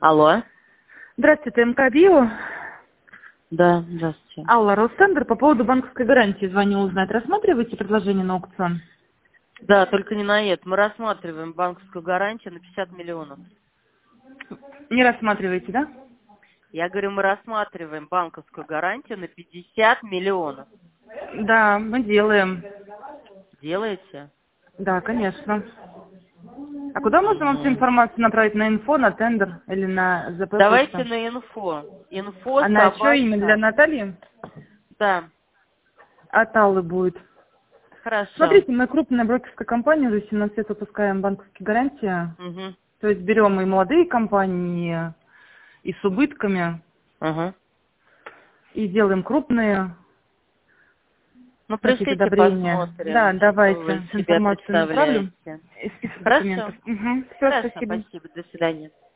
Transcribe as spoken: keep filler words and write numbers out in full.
Алло. Здравствуйте, МК Био. Да, здравствуйте. Алла, Ростендер, по поводу банковской гарантии звоню узнать. Рассматриваете предложение на аукцион? Да, только не на это. Мы рассматриваем банковскую гарантию на пятьдесят миллионов. Не рассматриваете, да? Я говорю, мы рассматриваем банковскую гарантию на пятьдесят миллионов. Да, мы делаем. Делаете? Да, конечно. А куда можно вам всю Мгм. информацию направить? На инфо, на тендер или на ЗП Давайте почту? на инфо. Инфо, А на что имя? Для собачка. Натальи? Да, От Аллы будет. хорошо. Смотрите, мы крупная брокерская компания, уже семнадцать лет выпускаем банковские гарантии. Угу. То есть берем и молодые компании, и с убытками, Угу. и делаем крупные. Ну, Хотите пришлите, одобрение? Да, посмотрим, что вы давайте. из себя Информацию направлю представляете. из списка Хорошо? документов. Угу. Все, Хорошо, спасибо. спасибо. До свидания.